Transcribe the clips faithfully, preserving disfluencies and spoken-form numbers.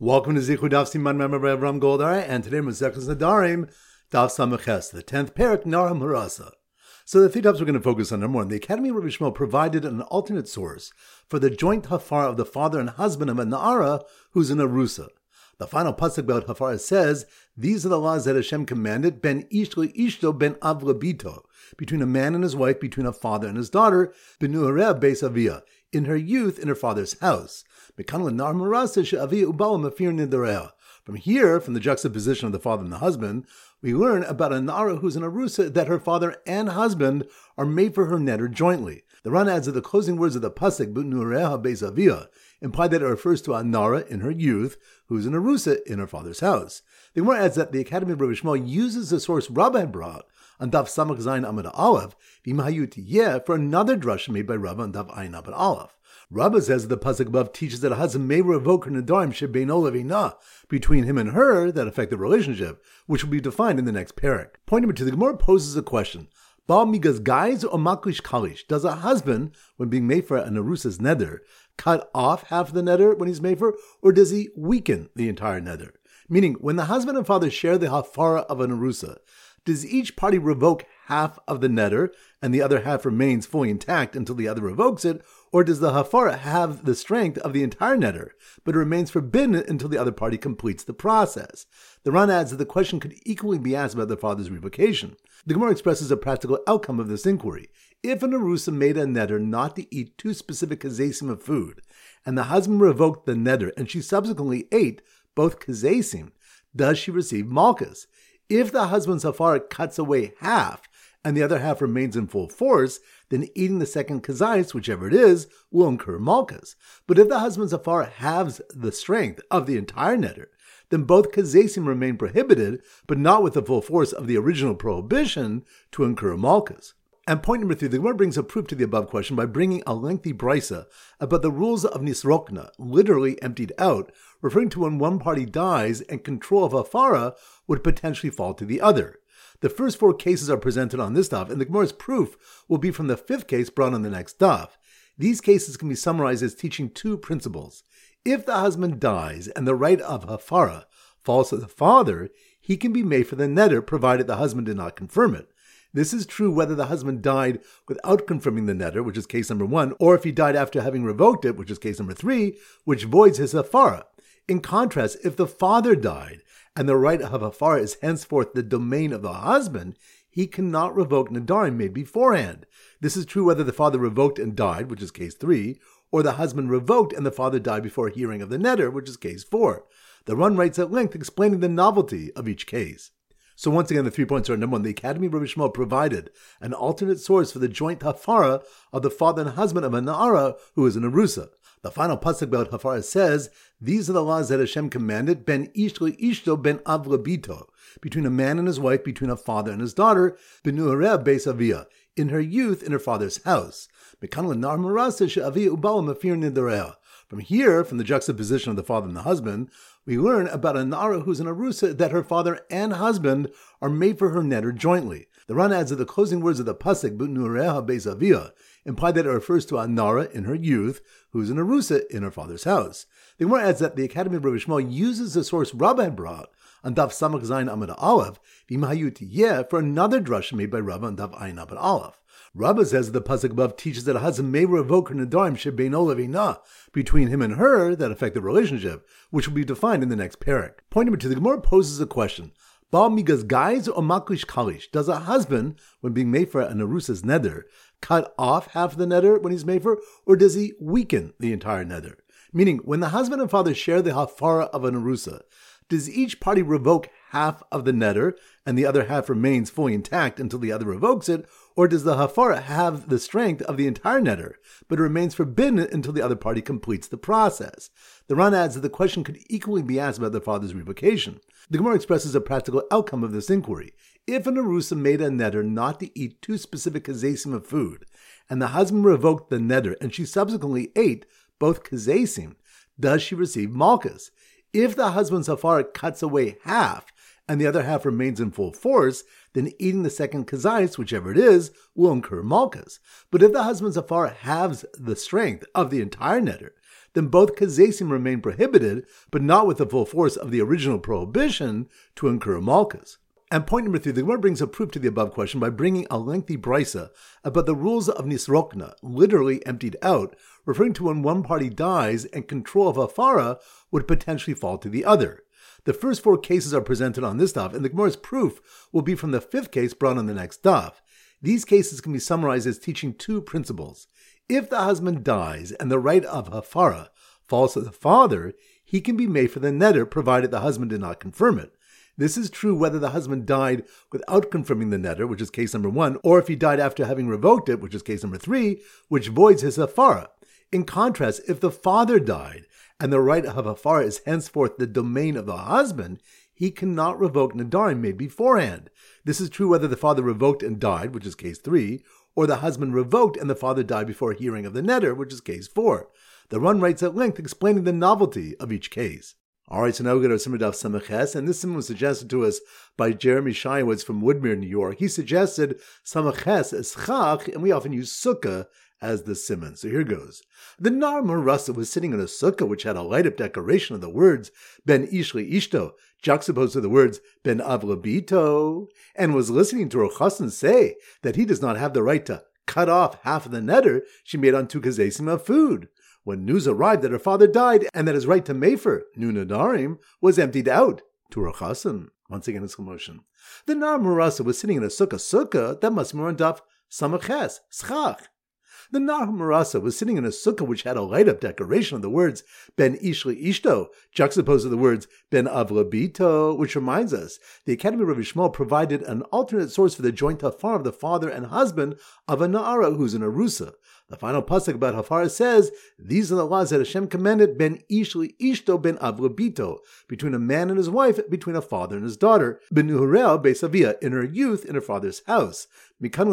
Welcome to Zichud Daf Siman Member Ram Goldar, and today Masechus Nadarim Daf Samaches, the tenth parak Nahum Harasa. So the three topics we're going to focus on. Number one, the Academy of Rabbi Shmuel provided an alternate source for the joint hafara of the father and husband of a Na'ara who's in Arusa. The final pasuk about hafara says, "These are the laws that Hashem commanded, ben ish ishto ben av labito, between a man and his wife, between a father and his daughter, benuhareh beis aviyah, in her youth in her father's house." From here, from the juxtaposition of the father and the husband, we learn about a Na'ara who's in Arusa that her father and husband are made for her neder jointly. The Ran adds that the closing words of the pasuk "B'nureha beis aviyah" imply that it refers to a Na'ara in her youth who's in Arusa in her father's house. The Gemara adds that the Academy of Rabbi Shmuel uses the source Rabbah had brought on Daf Samach Zayin Amud Aleph v'imahayut for another drasha made by Rabbah on Daf Ayin Amud Aleph. Rabbah says the pasuk above teaches that a husband may revoke her nedarim shebeino levinah, between him and her that affect the relationship, which will be defined in the next parak. Point number two, the Gemara poses a question: Baal migas guys or maklish kalish? Does a husband, when being made for an arusa's neder, cut off half of the neder when he's made for, or does he weaken the entire neder? Meaning, when the husband and father share the hafara of an arusa, does each party revoke half of the neder and the other half remains fully intact until the other revokes it, or does the hafara have the strength of the entire neder, but it remains forbidden until the other party completes the process? The Ran adds that the question could equally be asked about the father's revocation. The Gemara expresses a practical outcome of this inquiry. If an arusa made a neder not to eat two specific kazesim of food, and the husband revoked the neder and she subsequently ate both kazesim, does she receive malchus? If the husband's hafara cuts away half, and the other half remains in full force, then eating the second kazais, whichever it is, will incur malchus. But if the husband's hafara halves the strength of the entire neder, then both kazesim remain prohibited, but not with the full force of the original prohibition to incur malchus. And point number three, the Gemara brings a proof to the above question by bringing a lengthy brisa about the rules of nisrokna, literally emptied out, referring to when one party dies and control of hafara would potentially fall to the other. The first four cases are presented on this daf, and the Gemara's proof will be from the fifth case brought on the next daf. These cases can be summarized as teaching two principles. If the husband dies and the right of hafara falls to the father, he can be made for the neder, provided the husband did not confirm it. This is true whether the husband died without confirming the neder, which is case number one, or if he died after having revoked it, which is case number three, which voids his hafara. In contrast, if the father died and the right of hafara is henceforth the domain of the husband, he cannot revoke nedarim made beforehand. This is true whether the father revoked and died, which is case three, or the husband revoked and the father died before hearing of the neder, which is case four. The Ran writes at length explaining the novelty of each case. So once again, the three points are: number one, the Academy of Rabbi Shmuel provided an alternate source for the joint hafara of the father and husband of a Na'ara who is in Arusa. The final pasuk about hafara says, "These are the laws that Hashem commanded, ben ish ishto ben av labito, between a man and his wife, between a father and his daughter, benuhareh beis aviyah, in her youth in her father's house." From here, from the juxtaposition of the father and the husband, we learn about a Na'ara who's in Arusa that her father and husband are made for her neder jointly. The Ran adds that the closing words of the pasuk "B'nureha beis aviyah" imply that it refers to a Na'ara in her youth who's in Arusa in her father's house. The Gemara adds that the Academy of Rabbi Shmuel uses the source Rabbah had brought on Daf Samach Zayin Amud Aleph v'imahayut for another drasha made by Rabbah on Daf Ayin Amud Aleph. Rabbah says that the pasuk above teaches that a husband may revoke her nedarim shebeino levinah, between him and her that affect the relationship, which will be defined in the next parak. Point number two, the Gemara poses a question: Baal migas guys or maklish kalish? Does a husband, when being made for an arusa's neder, cut off half of the neder when he's made for, or does he weaken the entire neder? Meaning, when the husband and father share the hafara of an arusa, does each party revoke half of the neder and the other half remains fully intact until the other revokes it, or does the hafara have the strength of the entire neder, but it remains forbidden until the other party completes the process? The Ran adds that the question could equally be asked about the father's revocation. The Gemara expresses a practical outcome of this inquiry. If an arusa made a neder not to eat two specific kazesim of food, and the husband revoked the neder and she subsequently ate both kazesim, does she receive malchus? If the husband's hafara cuts away half, and the other half remains in full force, then eating the second kazais, whichever it is, will incur malchus. But if the husband's hafara halves the strength of the entire neder, then both kazesim remain prohibited, but not with the full force of the original prohibition to incur malchus. And point number three, the Gemara brings a proof to the above question by bringing a lengthy brisa about the rules of nisrokna, literally emptied out, referring to when one party dies and control of hafara would potentially fall to the other. The first four cases are presented on this daf, and the Gemara's proof will be from the fifth case brought on the next daf. These cases can be summarized as teaching two principles. If the husband dies and the right of hafara falls to the father, he can be made for the neder, provided the husband did not confirm it. This is true whether the husband died without confirming the neder, which is case number one, or if he died after having revoked it, which is case number three, which voids his hafara. In contrast, if the father died and the right of hafara is henceforth the domain of the husband, he cannot revoke nedarim made beforehand. This is true whether the father revoked and died, which is case three, or the husband revoked and the father died before hearing of the neder, which is case four. The Ran writes at length explaining the novelty of each case. Alright, so now we go to Simon Daf Samach, and this simon was suggested to us by Jeremy Shywitz from Woodmere, New York. He suggested Samach as chach, and we often use sukkah as the simon. So here goes. The Nar Marasa was sitting in a sukkah which had a light-up decoration of the words Ben Ishli Ishto, juxtaposed to the words Ben Avlabito, and was listening to her chassan say that he does not have the right to cut off half of the neder she made on two kazesim of food. When news arrived that her father died and that his right to mefer, nu nedarim, was emptied out to her chassan. Once again, exclamation. The Nar Marasa was sitting in a sukkah sukkah that must be on daf Samaches, schach. The Nar Marasa was sitting in a sukkah which had a light-up decoration of the words Ben Ishli Ishto, juxtaposed to the words Ben Avlabito, which reminds us, the Academy of Rabbi Shmuel provided an alternate source for the joint hafar of the father and husband of a Na'ara who's an Arusa. The final pasuk about hafara says, these are the laws that Hashem commanded Ben Ishli Ishto Ben Avlabito, between a man and his wife, between a father and his daughter, Ben Nuhurel Beisavia, in her youth in her father's house. From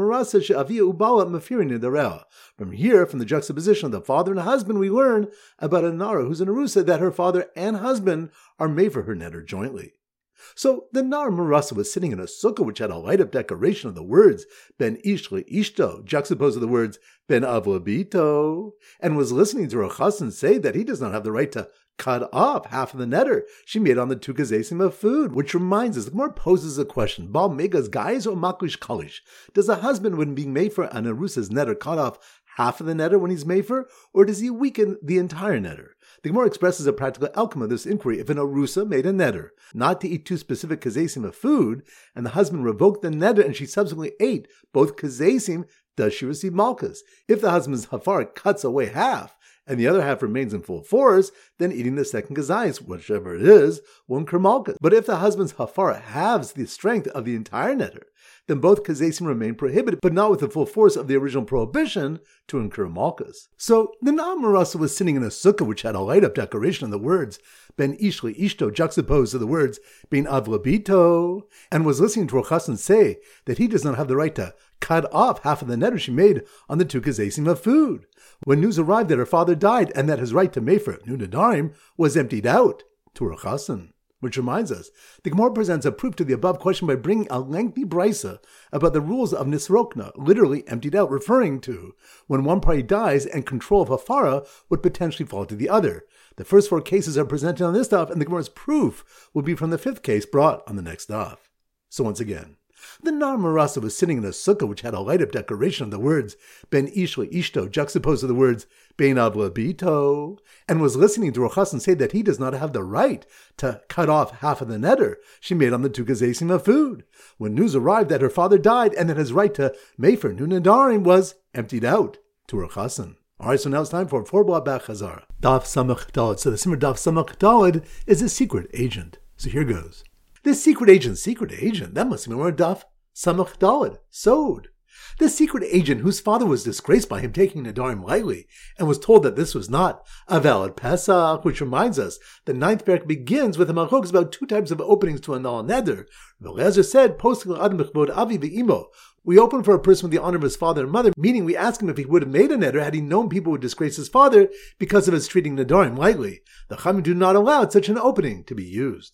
here, from the juxtaposition of the father and husband, we learn about a Nara who's an Arusa, that her father and husband are made for her neder jointly. So the Nar Marasa was sitting in a sukkah which had a light-up decoration of the words Ben Ishli Ishto, juxtaposed to the words Ben Avlabito, and was listening to her chassan say that he does not have the right to cut off half of the neder she made on the two kazesim of food. Which reminds us, the Gemara poses a question: Bal megas guys or maklish kalish? Does a husband, when being made for an arusa's neder, cut off half of the neder when he's made for, or does he weaken the entire neder? The Gemara expresses a practical outcome of this inquiry. If an arusa made a neder not to eat two specific kazesim of food, and the husband revoked the neder and she subsequently ate both kazesim, does she receive malchus? If the husband's hafar cuts away half, and the other half remains in full force, then eating the second kazayis, whichever it is, will incur malchus. But if the husband's hafara halves the strength of the entire neder, then both kazesim remain prohibited, but not with the full force of the original prohibition to incur malchus. So the Nar Marasa was sitting in a sukkah which had a light-up decoration of the words Ben Ishli Ishto, juxtaposed to the words Ben Avlabito, and was listening to her chassan say that he does not have the right to cut off half of the neder she made on the two kazesim of food. When news arrived that her father died and that his right to mefer, nu nedarim, was emptied out to her chassan. Which reminds us, the Gemara presents a proof to the above question by bringing a lengthy brisa about the rules of nisrokna, literally emptied out, referring to when one party dies and control of hafara would potentially fall to the other. The first four cases are presented on this daf, and the Gemara's proof will be from the fifth case brought on the next daf. So once again, the Nar Marasa was sitting in a sukkah which had a light-up decoration of the words Ben Ishli Ishto, juxtaposed to the words Ben Avlabito, and was listening to her chassan say that he does not have the right to cut off half of the neder she made on the two kazesim of food. When news arrived that her father died and that his right to mefer, nu nedarim, was emptied out to her chassan. Alright, so now it's time for four block back chazara. Daf Samach Daled. So the simmer Daf Samach Daled is a secret agent. So here goes. This secret agent, secret agent, that must have been where Daf Samach Daled, sewed. This secret agent, whose father was disgraced by him taking nedarim lightly, and was told that this was not a valid Pesach, which reminds us the ninth parak begins with a machlokas about two types of openings to annul a neder. Eliezer said, "Posting adam b'chbod avi v'imo." We open for a person with the honor of his father and mother, meaning we ask him if he would have made a neder had he known people would disgrace his father because of his treating nedarim lightly. The Chachamim do not allow such an opening to be used.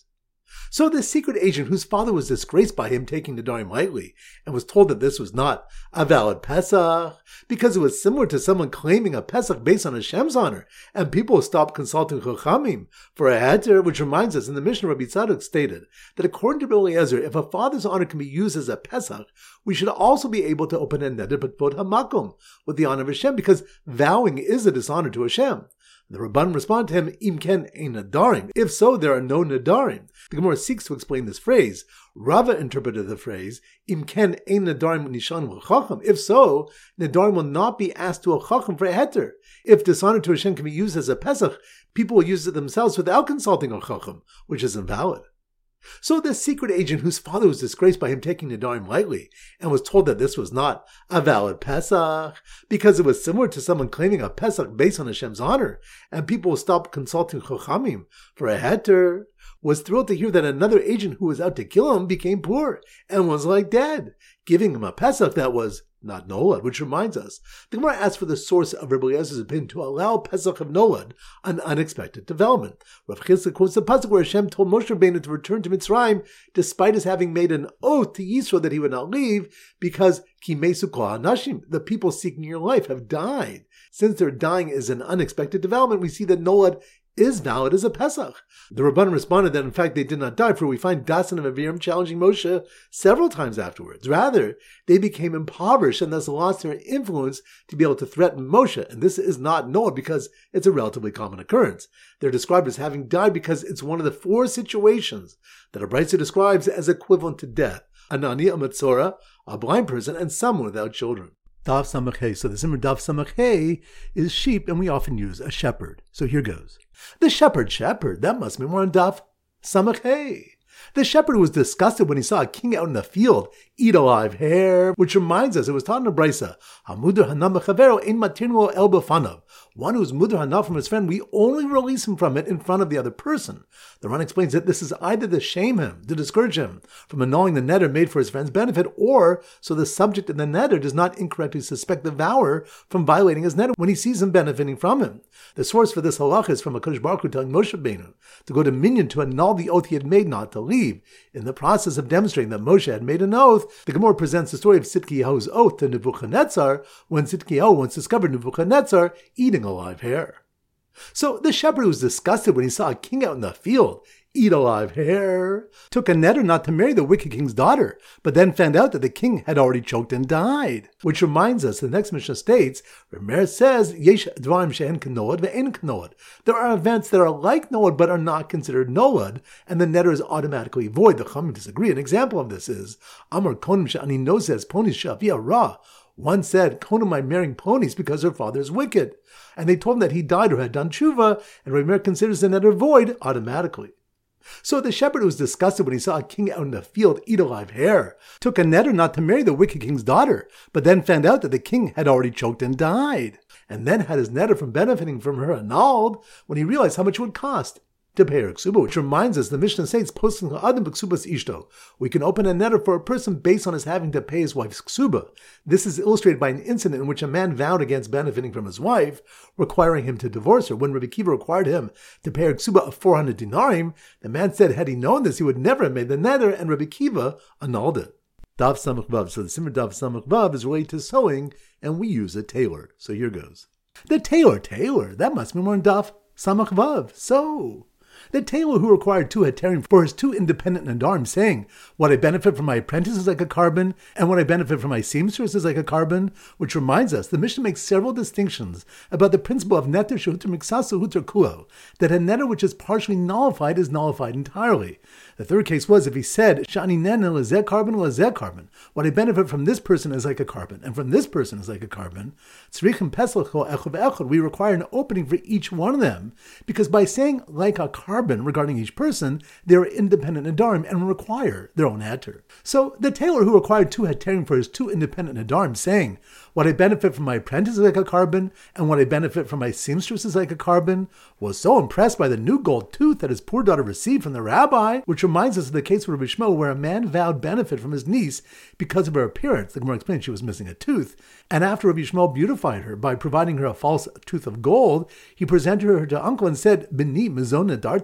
So this secret agent, whose father was disgraced by him taking Nedarim lightly, and was told that this was not a valid Pesach, because it was similar to someone claiming a Pesach based on Hashem's honor, and people stopped consulting Chachamim for a heter, which reminds us in the Mishnah Rabbi Tzadok stated that according to Rabbi Eliezer, if a father's honor can be used as a Pesach, we should also be able to open a neder b'tvod hamakom with the honor of Hashem, because vowing is a dishonor to Hashem. The Rabban responded to him, Im ken ein nadarim. If so, there are no nadarim. The Gemara seeks to explain this phrase. Rava interpreted the phrase, Im ken ein nadarim nishan l'chacham. If so, nadarim will not be asked to a chacham for a heter. If dishonor to Hashem can be used as a pesach, people will use it themselves without consulting a chacham, which is invalid. So this secret agent, whose father was disgraced by him taking Nedarim lightly, and was told that this was not a valid Pesach, because it was similar to someone claiming a Pesach based on Hashem's honor, and people stopped consulting Chachamim for a heter, was thrilled to hear that another agent who was out to kill him became poor, and was like dead, giving him a Pesach that was not Nolad, which reminds us, the Gemara asks for the source of Rabbi Eliezer's opinion to allow Pesach of Nolad, an unexpected development. Rav Chisda quotes the pasuk where Hashem told Moshe Rabbeinu to return to Mitzrayim, despite his having made an oath to Yisro that he would not leave, because Ki mesu kol hanashim, the people seeking your life, have died. Since their dying is an unexpected development, we see that Nolad is valid as a Pesach. The Rabban responded that in fact they did not die, for we find Dasan and Aviram challenging Moshe several times afterwards. Rather, they became impoverished and thus lost their influence to be able to threaten Moshe, and this is not Noah because it's a relatively common occurrence. They're described as having died because it's one of the four situations that a Brisa describes as equivalent to death: Anani, a Metzora, a blind person, and someone without children. Daf Samach Hey. So the Simmer Daf Samach Hey is sheep, and we often use a shepherd. So here goes. The shepherd, shepherd, that must be more on Daf Samach Hey. The shepherd was disgusted when he saw a king out in the field eat a live hare, which reminds us, it was taught in the Brisa, Hamudar Hanam Chavero ein matirno el b'fanav. One who is mudar hanav from his friend, we only release him from it in front of the other person. The Ran explains that this is either to shame him, to discourage him from annulling the neder made for his friend's benefit, or so the subject of the neder does not incorrectly suspect the vower from violating his neder when he sees him benefiting from him. The source for this halach is from HaKadosh Baruch Hu telling Moshe Rabbeinu to go to Minyan to annul the oath he had made not to leave. In the process of demonstrating that Moshe had made an oath, the Gemara presents the story of Tzidkiyahu's oath to Nebuchadnezzar when Tzidkiyahu once discovered Nebuchadnezzar eating a live hare. So the shepherd was disgusted when he saw a king out in the field eat a live hare, took a neder not to marry the wicked king's daughter, but then found out that the king had already choked and died. Which reminds us, the next Mishnah states, Rameir says, Yesh dvarim she'en k'noad ve'en k'noad. There are events that are like noad but are not considered noad, and the neder is automatically void. The Chachamim disagree. An example of this is, Amar konim she'ani nozes ponies she'avia ra. One said, Konam, I'm marrying ponies because her father is wicked. And they told him that he died or had done tshuva, and Rameir considers the neder void automatically. So the shepherd was disgusted when he saw a king out in the field eat a live hare, took a neder not to marry the wicked king's daughter, but then found out that the king had already choked and died, and then had his neder from benefiting from her annulled when he realized how much it would cost to pay her ksuba, which reminds us, the Mishnah says, posting adam b'ksubas ishto. We can open a neder for a person based on his having to pay his wife's ksuba. This is illustrated by an incident in which a man vowed against benefiting from his wife, requiring him to divorce her. When Rabbi Kiva required him to pay her ksuba of four hundred dinarim, the man said, had he known this, he would never have made the neder, and Rabbi Kiva annulled it. Daf Samach Vav. So the Simmer Daf Samach Vav is related to sewing, and we use a tailor. So here goes. The tailor, tailor, that must be more in Daf Samach Vav. So the tailor who required two heterim for his two independent nadarim, saying, what I benefit from my apprentice is like a carbon, and what I benefit from my seamstress is like a carbon, which reminds us, the Mishnah makes several distinctions about the principle of neter shehuter miksasu huter kuo, that a neter which is partially nullified is nullified entirely. The third case was if he said, shani nena lezeh carbon lezeh carbon, what I benefit from this person is like a carbon, and from this person is like a carbon, tzrichim peslechol echad ve'echad, we require an opening for each one of them, because by saying like a carbon, regarding each person, they are independent nadarim and require their own heter. So the tailor who required two heterim for his two independent nadarim, saying, what I benefit from my apprentice is like a carbon, and what I benefit from my seamstress is like a carbon, was so impressed by the new gold tooth that his poor daughter received from the rabbi, which reminds us of the case of Rabbi Shmuel, where a man vowed benefit from his niece because of her appearance. The Gemara explained she was missing a tooth, and after Rabbi Shmuel beautified her by providing her a false tooth of gold, he presented her to uncle and said, B'ni mizon nadart.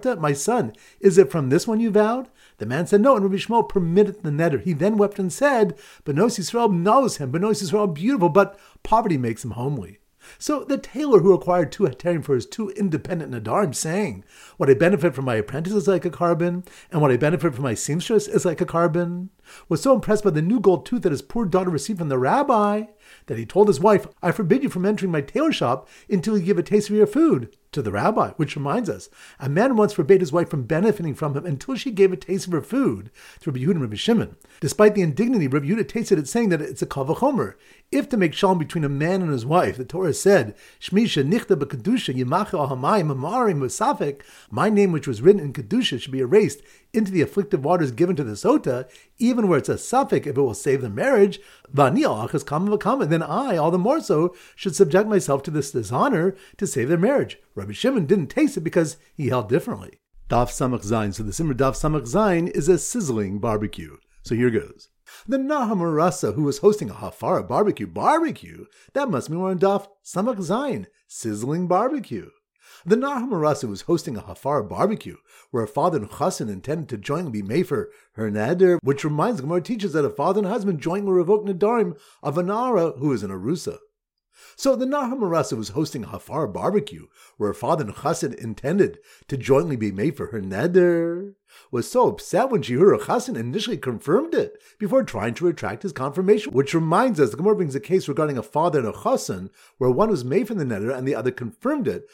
Nedarta? My son, is it from this one you vowed? The man said, no, and Rabbi Shmuel permitted the neder. He then wept and said, Benos Yisrael knows him, Benos Yisrael beautiful, but poverty makes him homely. So the tailor who acquired two heterim for his two independent nadarim, saying, what I benefit from my apprentice is like a carbon, and what I benefit from my seamstress is like a carbon, was so impressed by the new gold tooth that his poor daughter received from the rabbi, that he told his wife, I forbid you from entering my tailor shop until you give a taste of your food to the rabbi. Which reminds us, a man once forbade his wife from benefiting from him until she gave a taste of her food to Rabbi Yehuda and Rabbi Shimon. Despite the indignity, Rabbi Yehuda tasted it, saying that it's a kal v'chomer. If to make shalom between a man and his wife, the Torah said, Shmisha nichta b'kedusha yimacha al hamayim amarim v'safek, my name which was written in kedusha should be erased into the afflictive waters given to the sota, even where it's a suffix if it will save the marriage, v'ani al achas kama v'kama, then I, all the more so, should subject myself to this dishonor to save their marriage. Rabbi Shimon didn't taste it because he held differently. Daf Samach Zayin. So the Simmer Daf Samach Zayin is a sizzling barbecue. So here goes. The Nahum Rasa, who was hosting a Hafara barbecue, barbecue, that must be one Daf Samach Zayin, sizzling barbecue. The Nahum Rasa was hosting a Hafara barbecue, where a father and chassan intended to jointly be made for her neder, which reminds the Gemara teaches that a father and husband jointly revoke nedarim of an Nara who is an Arusa. So the Nahum Rasa was hosting a Hafara barbecue, where her father and chassan intended to jointly be made for her neder, was so upset when she heard her chassan initially confirmed it before trying to retract his confirmation. Which reminds us, the Gemara brings a case regarding a father and a chassan, where one was made for the neder and the other confirmed it,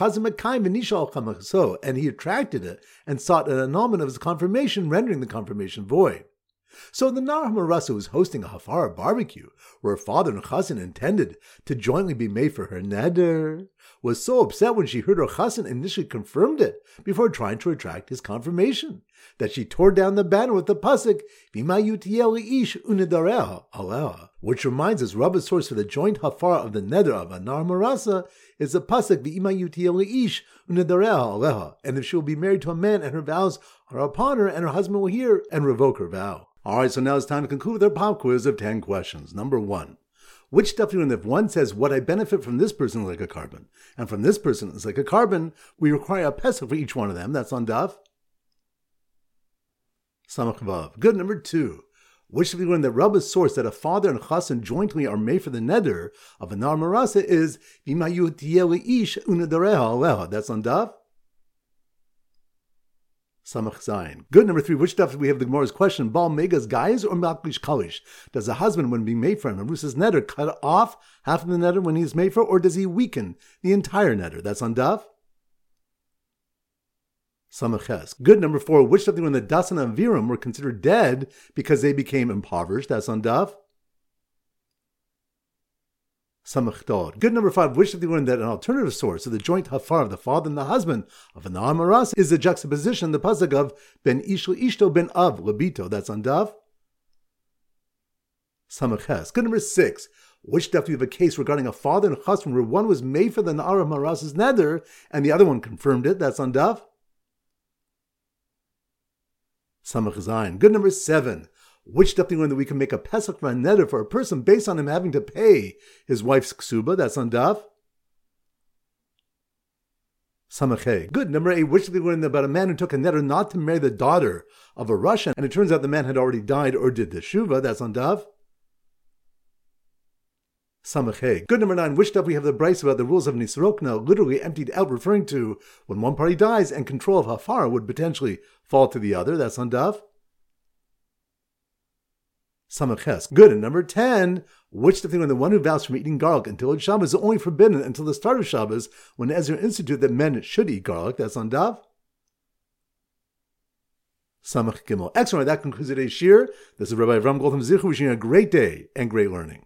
and he retracted it and sought an annulment of his confirmation, rendering the confirmation void. So the Nahum Rasa was hosting a Hafara barbecue, where her father and chassan intended to jointly be made for her neder, was so upset when she heard her chassan initially confirmed it before trying to retract his confirmation, that she tore down the banner with the pasuk V'ma yutiel ish unedareha aleha, which reminds us Rabba's source for the joint Hafara of the neder of a Nahum Rasa is the pasuk V'ma yutiel ish unedareha aleha, and if she will be married to a man and her vows are upon her, and her husband will hear and revoke her vow. Alright, so now it's time to conclude with our pop quiz of ten questions. Number one. Which stuff do you learn if one says, what I benefit from this person is like a carbon, and from this person is like a carbon, we require a pesach for each one of them. That's on Daf Samach Vav. Good. Number two. Which stuff do you learn that Rabba's source that a father and chassan jointly are made for the neder of a Nahum Rasa is V'ma yutiel ish unedareha aleha. That's on Daf Samach Zayin. Good. Number three. Which stuff do we have the Gemara's question? Baal Megas Gaiz or Malkish Kalish? Does a husband, when being made for him, Arusa's neder, cut off half of the neder when he's made for, or does he weaken the entire neder? That's on Daf Samach Ches. Good. Number four. Which stuff do we when the Dasan and Aviram were considered dead because they became impoverished? That's on Daf Samach Dod. Good. Number five. Which of the learned that an alternative source of the joint hafar of the father and the husband of a Nahum Rasa is the juxtaposition, the pasuk of Ben Ishlo Ishto Ben Av Labito. That's on Daf Samach Ches. Good. Number six. Which stuff do you have a case regarding a father and a husband where one was made for the Nahum Rasa's neder and the other one confirmed it? That's on Daf Samach Zayin. Good. Number seven. Which stuff do you learn that we can make a pesach for a neder for a person based on him having to pay his wife's ksuba? That's on Daf Samach Hey. Good. Number eight. Which stuff do you learn about a man who took a neder not to marry the daughter of a Russian, and it turns out the man had already died or did the shuva? That's on Daf Samach Hey. Good. Number nine. Which stuff we have the brayso about the rules of Nisrokna, literally emptied out, referring to when one party dies and control of hafar would potentially fall to the other? That's on Daf Samach Ches. Good. And number ten, which stuff when the one who vows from eating garlic until it's Shabbos is only forbidden until the start of Shabbos, when Ezra instituted that men should eat garlic? That's on Daf Samach Gimel. Excellent. That concludes today's shir. This is Rabbi Avram Goldham Zichu wishing you a great day and great learning.